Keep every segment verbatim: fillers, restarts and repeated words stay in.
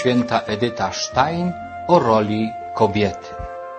święta Edyta Stein o roli kobiety.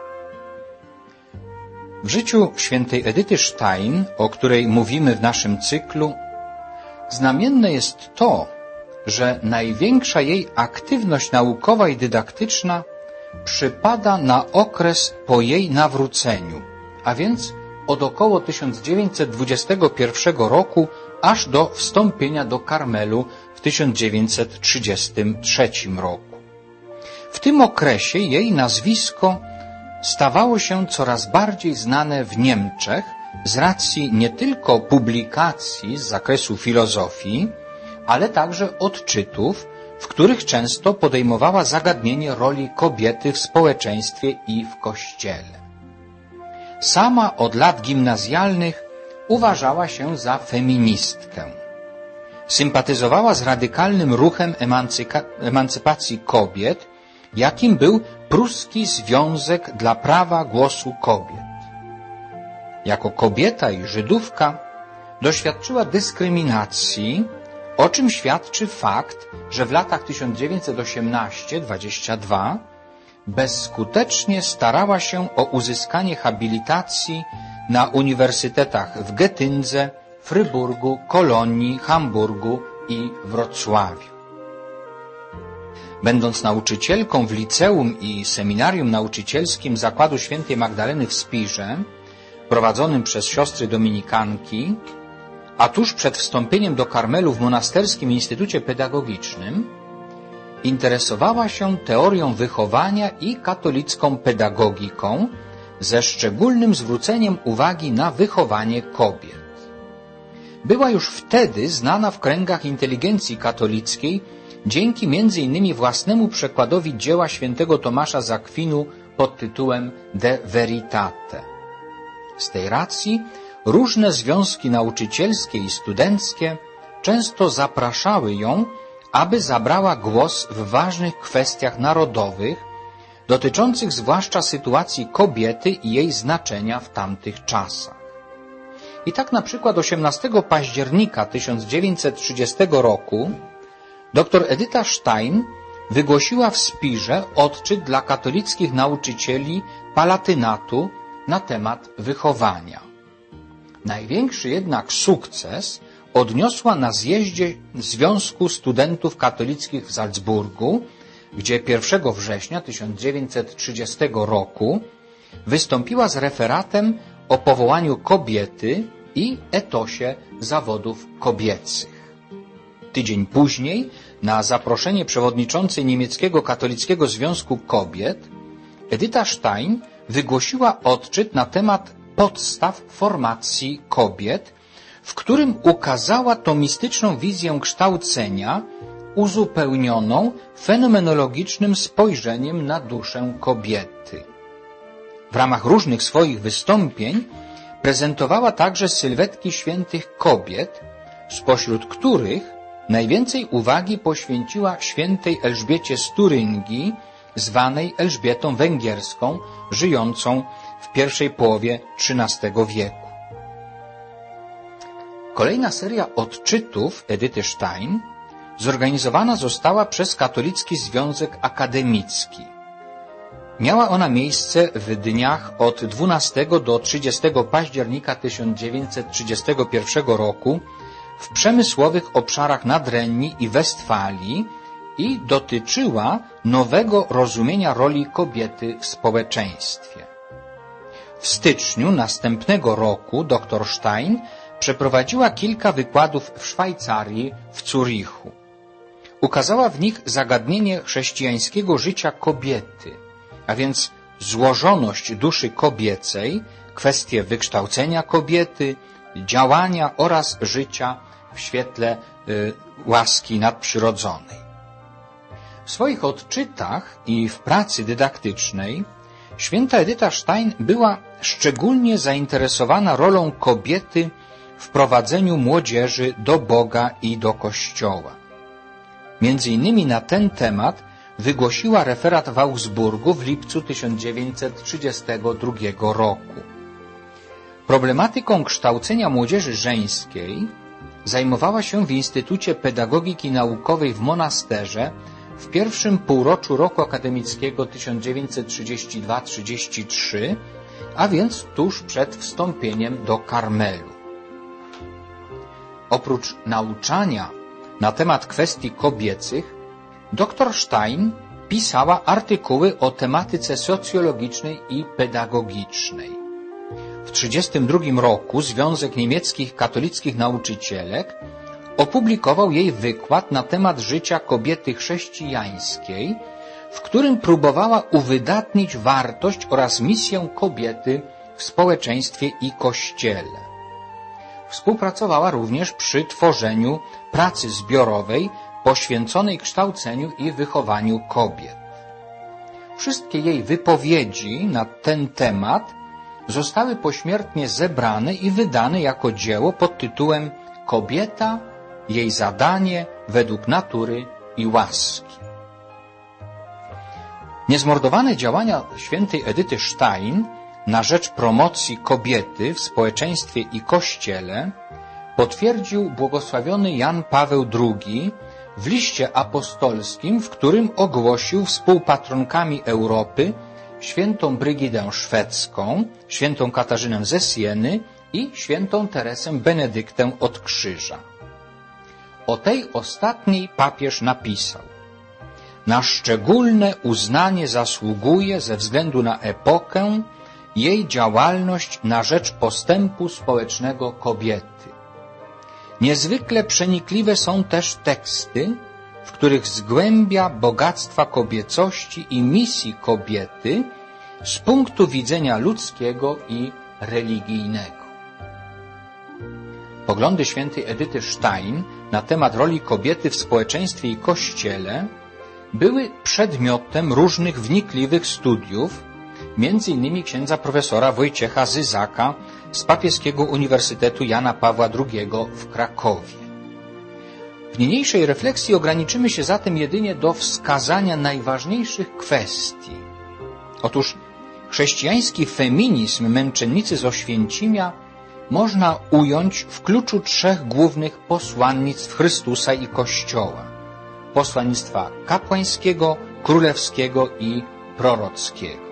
W życiu świętej Edyty Stein, o której mówimy w naszym cyklu, znamienne jest to, że największa jej aktywność naukowa i dydaktyczna przypada na okres po jej nawróceniu, a więc od około tysiąc dziewięćset dwudziestego pierwszego roku aż do wstąpienia do Karmelu w tysiąc dziewięćset trzydziestym trzecim roku. W tym okresie jej nazwisko stawało się coraz bardziej znane w Niemczech z racji nie tylko publikacji z zakresu filozofii, ale także odczytów, w których często podejmowała zagadnienie roli kobiety w społeczeństwie i w Kościele. Sama od lat gimnazjalnych uważała się za feministkę. Sympatyzowała z radykalnym ruchem emancypacji kobiet, jakim był Pruski Związek dla Prawa Głosu Kobiet. Jako kobieta i Żydówka doświadczyła dyskryminacji, o czym świadczy fakt, że w latach tysiąc dziewięćset osiemnastego do dwudziestego drugiego bezskutecznie starała się o uzyskanie habilitacji na uniwersytetach w Getyndze, Fryburgu, Kolonii, Hamburgu i Wrocławiu. Będąc nauczycielką w liceum i seminarium nauczycielskim Zakładu Świętej Magdaleny w Spirze, prowadzonym przez siostry dominikanki, a tuż przed wstąpieniem do Karmelu w monasterskim instytucie pedagogicznym, interesowała się teorią wychowania i katolicką pedagogiką, ze szczególnym zwróceniem uwagi na wychowanie kobiet. Była już wtedy znana w kręgach inteligencji katolickiej dzięki między innymi własnemu przekładowi dzieła świętego Tomasza z Akwinu pod tytułem De Veritate. Z tej racji różne związki nauczycielskie i studenckie często zapraszały ją, aby zabrała głos w ważnych kwestiach narodowych, dotyczących zwłaszcza sytuacji kobiety i jej znaczenia w tamtych czasach. I tak na przykład osiemnastego października tysiąc dziewięćset trzydziestego roku dr Edyta Stein wygłosiła w Spirze odczyt dla katolickich nauczycieli palatynatu na temat wychowania. Największy jednak sukces odniosła na zjeździe Związku Studentów Katolickich w Salzburgu, gdzie pierwszego września tysiąc dziewięćset trzydziestego roku wystąpiła z referatem o powołaniu kobiety i etosie zawodów kobiecych. Tydzień później, na zaproszenie przewodniczącej Niemieckiego Katolickiego Związku Kobiet, Edyta Stein wygłosiła odczyt na temat podstaw formacji kobiet, w którym ukazała tomistyczną wizję kształcenia uzupełnioną fenomenologicznym spojrzeniem na duszę kobiety. W ramach różnych swoich wystąpień prezentowała także sylwetki świętych kobiet, spośród których najwięcej uwagi poświęciła świętej Elżbiecie z Turyngii, zwanej Elżbietą Węgierską, żyjącą w pierwszej połowie trzynastego wieku. Kolejna seria odczytów Edyty Stein zorganizowana została przez Katolicki Związek Akademicki. Miała ona miejsce w dniach od dwunastego do trzydziestego października tysiąc dziewięćset trzydziestego pierwszego roku w przemysłowych obszarach Nadrenii i Westfalii i dotyczyła nowego rozumienia roli kobiety w społeczeństwie. W styczniu następnego roku dr Stein przeprowadziła kilka wykładów w Szwajcarii, w Zurichu. Ukazała w nich zagadnienie chrześcijańskiego życia kobiety, a więc złożoność duszy kobiecej, kwestie wykształcenia kobiety, działania oraz życia w świetle y, łaski nadprzyrodzonej. W swoich odczytach i w pracy dydaktycznej święta Edyta Stein była szczególnie zainteresowana rolą kobiety w prowadzeniu młodzieży do Boga i do Kościoła. Między innymi na ten temat wygłosiła referat w Augsburgu w lipcu tysiąc dziewięćset trzydziestego drugiego roku. Problematyką kształcenia młodzieży żeńskiej zajmowała się w Instytucie Pedagogiki Naukowej w Monasterze w pierwszym półroczu roku akademickiego tysiąc dziewięćset trzydziesty drugi trzydziesty trzeci, a więc tuż przed wstąpieniem do Karmelu. Oprócz nauczania na temat kwestii kobiecych, dr Stein pisała artykuły o tematyce socjologicznej i pedagogicznej. W tysiąc dziewięćset trzydziestym drugim roku Związek Niemieckich Katolickich Nauczycielek opublikował jej wykład na temat życia kobiety chrześcijańskiej, w którym próbowała uwydatnić wartość oraz misję kobiety w społeczeństwie i Kościele. Współpracowała również przy tworzeniu pracy zbiorowej poświęconej kształceniu i wychowaniu kobiet. Wszystkie jej wypowiedzi na ten temat zostały pośmiertnie zebrane i wydane jako dzieło pod tytułem Kobieta, jej zadanie według natury i łaski. Niezmordowane działania świętej Edyty Stein na rzecz promocji kobiety w społeczeństwie i Kościele potwierdził błogosławiony Jan Paweł drugi w liście apostolskim, w którym ogłosił współpatronkami Europy świętą Brygidę Szwedzką, świętą Katarzynę ze Sieny i świętą Teresę Benedyktę od Krzyża. O tej ostatniej papież napisał: na szczególne uznanie zasługuje ze względu na epokę jej działalność na rzecz postępu społecznego kobiety. Niezwykle przenikliwe są też teksty, w których zgłębia bogactwa kobiecości i misji kobiety z punktu widzenia ludzkiego i religijnego. Poglądy świętej Edyty Stein na temat roli kobiety w społeczeństwie i Kościele były przedmiotem różnych wnikliwych studiów, między innymi księdza profesora Wojciecha Zyzaka z Papieskiego Uniwersytetu Jana Pawła drugiego w Krakowie. W niniejszej refleksji ograniczymy się zatem jedynie do wskazania najważniejszych kwestii. Otóż chrześcijański feminizm męczennicy z Oświęcimia można ująć w kluczu trzech głównych posłannictw Chrystusa i Kościoła: posłannictwa kapłańskiego, królewskiego i prorockiego.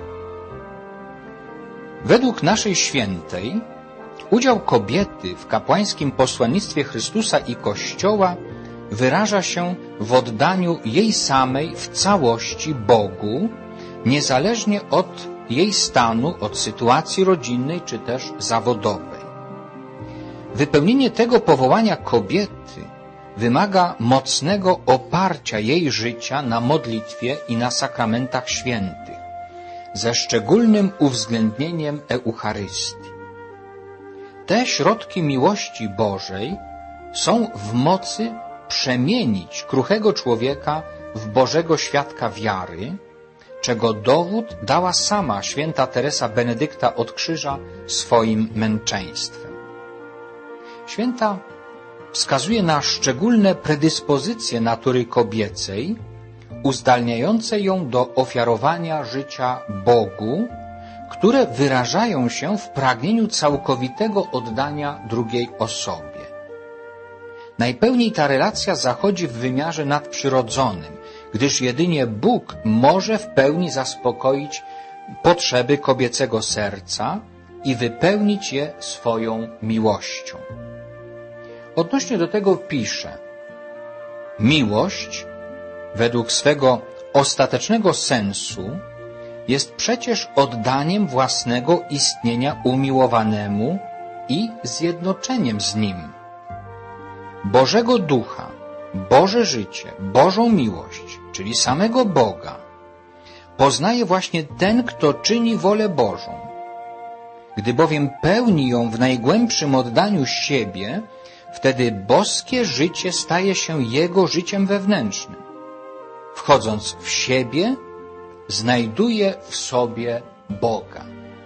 Według naszej świętej udział kobiety w kapłańskim posłannictwie Chrystusa i Kościoła wyraża się w oddaniu jej samej w całości Bogu, niezależnie od jej stanu, od sytuacji rodzinnej czy też zawodowej. Wypełnienie tego powołania kobiety wymaga mocnego oparcia jej życia na modlitwie i na sakramentach świętych, ze szczególnym uwzględnieniem Eucharystii. Te środki miłości Bożej są w mocy przemienić kruchego człowieka w Bożego świadka wiary, czego dowód dała sama święta Teresa Benedykta od Krzyża swoim męczeństwem. Święta wskazuje na szczególne predyspozycje natury kobiecej, uzdalniające ją do ofiarowania życia Bogu, które wyrażają się w pragnieniu całkowitego oddania drugiej osobie. Najpełniej ta relacja zachodzi w wymiarze nadprzyrodzonym, gdyż jedynie Bóg może w pełni zaspokoić potrzeby kobiecego serca i wypełnić je swoją miłością. Odnośnie do tego pisze: miłość, według swego ostatecznego sensu, jest przecież oddaniem własnego istnienia umiłowanemu i zjednoczeniem z Nim. Bożego Ducha, Boże życie, Bożą miłość, czyli samego Boga, poznaje właśnie ten, kto czyni wolę Bożą. Gdy bowiem pełni ją w najgłębszym oddaniu siebie, wtedy boskie życie staje się jego życiem wewnętrznym. Wchodząc w siebie, znajduje w sobie Boga.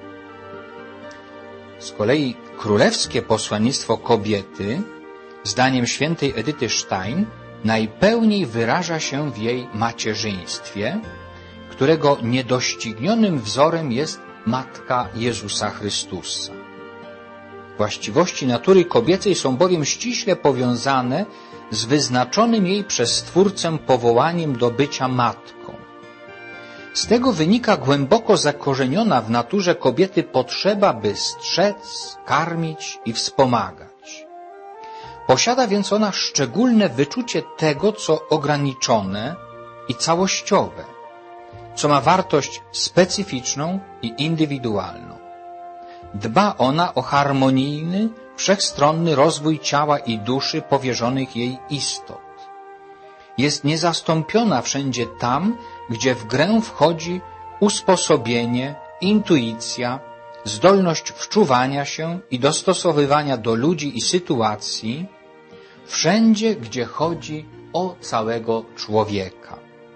Z kolei królewskie posłannictwo kobiety, zdaniem świętej Edyty Stein, najpełniej wyraża się w jej macierzyństwie, którego niedoścignionym wzorem jest Matka Jezusa Chrystusa. Właściwości natury kobiecej są bowiem ściśle powiązane z wyznaczonym jej przez Stwórcę powołaniem do bycia matką. Z tego wynika głęboko zakorzeniona w naturze kobiety potrzeba, by strzec, karmić i wspomagać. Posiada więc ona szczególne wyczucie tego, co ograniczone i całościowe, co ma wartość specyficzną i indywidualną. Dba ona o harmonijny, wszechstronny rozwój ciała i duszy powierzonych jej istot. Jest niezastąpiona wszędzie tam, gdzie w grę wchodzi usposobienie, intuicja, zdolność wczuwania się i dostosowywania do ludzi i sytuacji, wszędzie, gdzie chodzi o całego człowieka.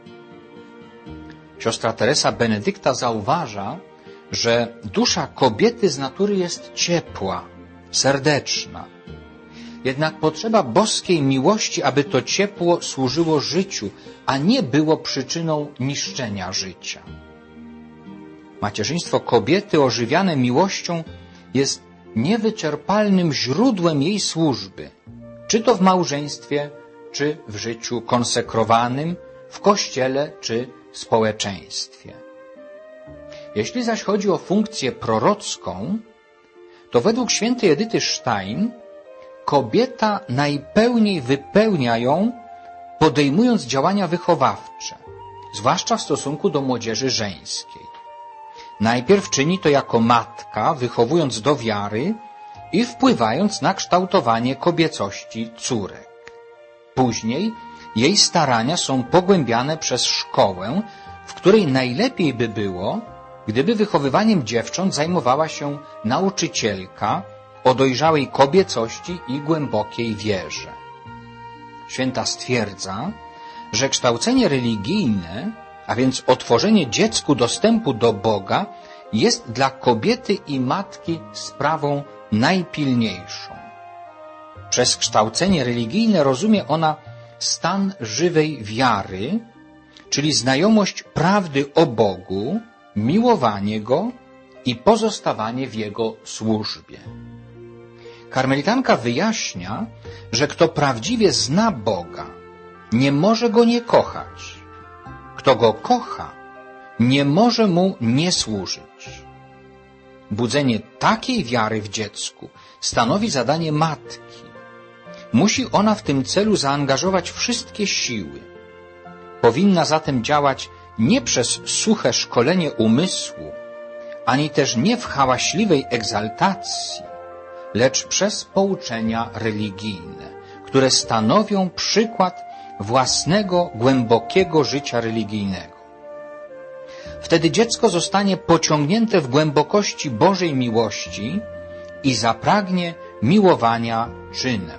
Siostra Teresa Benedykta zauważa, że dusza kobiety z natury jest ciepła, serdeczna. Jednak potrzeba boskiej miłości, aby to ciepło służyło życiu, a nie było przyczyną niszczenia życia. Macierzyństwo kobiety ożywiane miłością jest niewyczerpalnym źródłem jej służby, czy to w małżeństwie, czy w życiu konsekrowanym, w kościele, czy w społeczeństwie. Jeśli zaś chodzi o funkcję prorocką, to według świętej Edyty Stein kobieta najpełniej wypełnia ją, podejmując działania wychowawcze, zwłaszcza w stosunku do młodzieży żeńskiej. Najpierw czyni to jako matka, wychowując do wiary i wpływając na kształtowanie kobiecości córek. Później jej starania są pogłębiane przez szkołę, w której najlepiej by było, gdyby wychowywaniem dziewcząt zajmowała się nauczycielka o dojrzałej kobiecości i głębokiej wierze. Święta stwierdza, że kształcenie religijne, a więc otworzenie dziecku dostępu do Boga, jest dla kobiety i matki sprawą najpilniejszą. Przez kształcenie religijne rozumie ona stan żywej wiary, czyli znajomość prawdy o Bogu, miłowanie Go i pozostawanie w Jego służbie. Karmelitanka wyjaśnia, że kto prawdziwie zna Boga, nie może Go nie kochać. Kto Go kocha, nie może Mu nie służyć. Budzenie takiej wiary w dziecku stanowi zadanie matki. Musi ona w tym celu zaangażować wszystkie siły. Powinna zatem działać nie przez suche szkolenie umysłu, ani też nie w hałaśliwej egzaltacji, lecz przez pouczenia religijne, które stanowią przykład własnego, głębokiego życia religijnego. Wtedy dziecko zostanie pociągnięte w głębokości Bożej miłości i zapragnie miłowania czynem.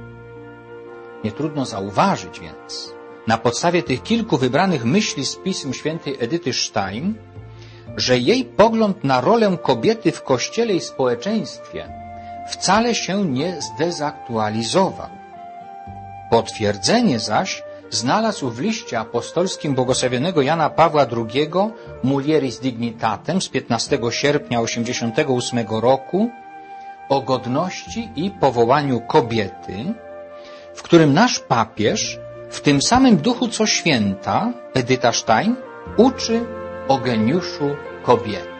Nie trudno zauważyć więc, na podstawie tych kilku wybranych myśli z pism świętej Edyty Stein, że jej pogląd na rolę kobiety w Kościele i społeczeństwie wcale się nie zdezaktualizował. Potwierdzenie zaś znalazł w liście apostolskim błogosławionego Jana Pawła drugiego Mulieris Dignitatem z piętnastego sierpnia osiemdziesiątego ósmego roku o godności i powołaniu kobiety, w którym nasz papież w tym samym duchu co święta Edyta Stein uczy o geniuszu kobiety.